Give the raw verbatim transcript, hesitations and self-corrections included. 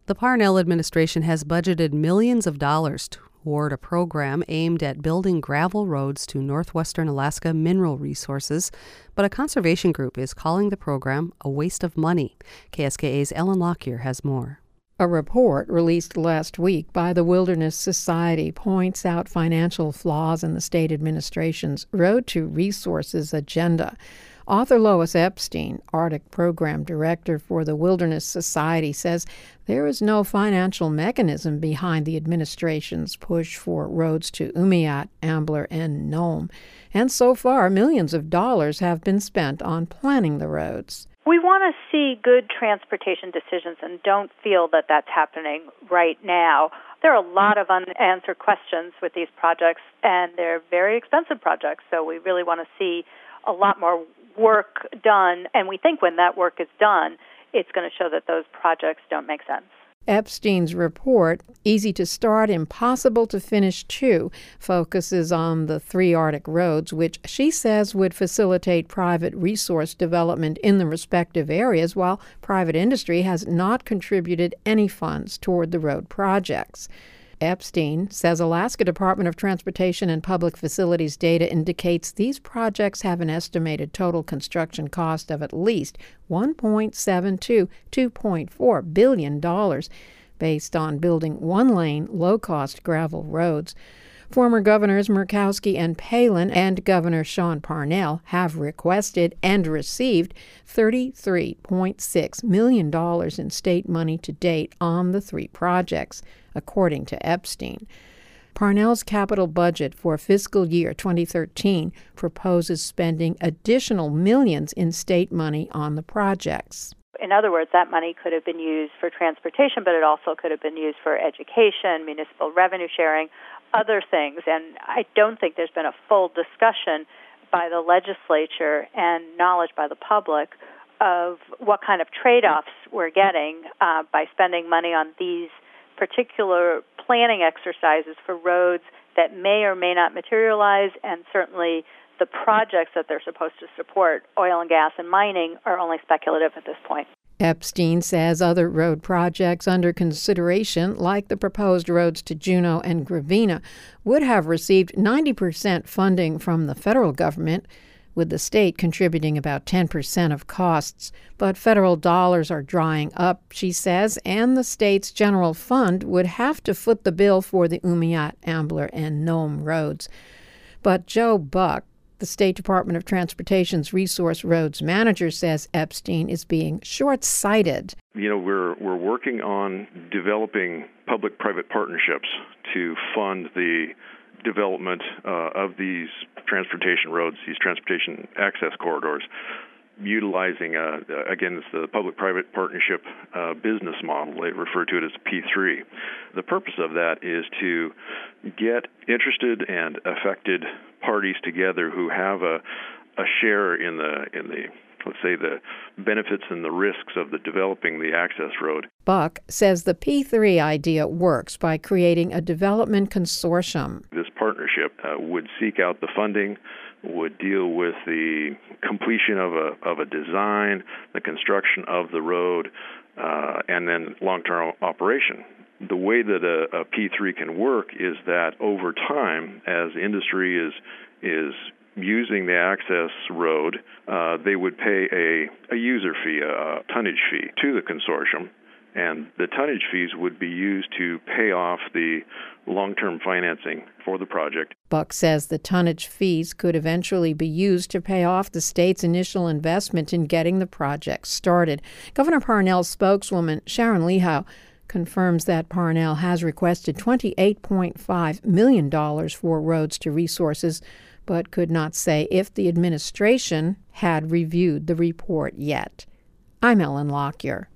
The Parnell administration has budgeted millions of dollars toward a program aimed at building gravel roads to northwestern Alaska mineral resources, but a conservation group is calling the program a waste of money. K S K A's Ellen Lockyer has more. A report released last week by the Wilderness Society points out financial flaws in the state administration's Road to Resources agenda. Author Lois Epstein, Arctic Program Director for the Wilderness Society, says there is no financial mechanism behind the administration's push for roads to Umiat, Ambler, and Nome. And so far, millions of dollars have been spent on planning the roads. We want to see good transportation decisions and don't feel that that's happening right now. There are a lot of unanswered questions with these projects, and they're very expensive projects, so we really want to see a lot more work done, and we think when that work is done, it's going to show that those projects don't make sense. Epstein's report, Easy to Start, Impossible to Finish Too, focuses on the three Arctic roads, which she says would facilitate private resource development in the respective areas, while private industry has not contributed any funds toward the road projects. Epstein says Alaska Department of Transportation and Public Facilities data indicates these projects have an estimated total construction cost of at least one point seven two to two point four billion dollars based on building one-lane, low-cost gravel roads. Former Governors Murkowski and Palin and Governor Sean Parnell have requested and received thirty-three point six million dollars in state money to date on the three projects, according to Epstein. Parnell's capital budget for fiscal year twenty thirteen proposes spending additional millions in state money on the projects. In other words, that money could have been used for transportation, but it also could have been used for education, municipal revenue sharing, other things. And I don't think there's been a full discussion by the legislature and knowledge by the public of what kind of trade-offs we're getting uh, by spending money on these particular planning exercises for roads that may or may not materialize, and certainly the projects that they're supposed to support, oil and gas and mining, are only speculative at this point. Epstein says other road projects under consideration, like the proposed roads to Juneau and Gravina, would have received ninety percent funding from the federal government, with the state contributing about ten percent of costs. But federal dollars are drying up, she says, and the state's general fund would have to foot the bill for the Umiat, Ambler, and Nome roads. But Joe Buck, the State Department of Transportation's Resource Roads manager, says Epstein is being short-sighted. You know, we're we're working on developing public-private partnerships to fund the development uh, of these transportation roads, these transportation access corridors, utilizing, uh, again, it's the public-private partnership uh, business model. They refer to it as P three. The purpose of that is to get interested and affected parties together who have a, a share in the, in the, let's say, the benefits and the risks of the developing the access road. Buck says the P three idea works by creating a development consortium. This partnership uh, would seek out the funding, would deal with the completion of a of a design, the construction of the road, uh, and then long-term operation. The way that a, a P three can work is that over time, as industry is is using the access road, uh, they would pay a, a user fee, a, a tonnage fee to the consortium, and the tonnage fees would be used to pay off the long-term financing for the project. Buck says the tonnage fees could eventually be used to pay off the state's initial investment in getting the project started. Governor Parnell's spokeswoman, Sharon Lehow, confirms that Parnell has requested twenty-eight point five million dollars for roads to resources, but could not say if the administration had reviewed the report yet. I'm Ellen Lockyer.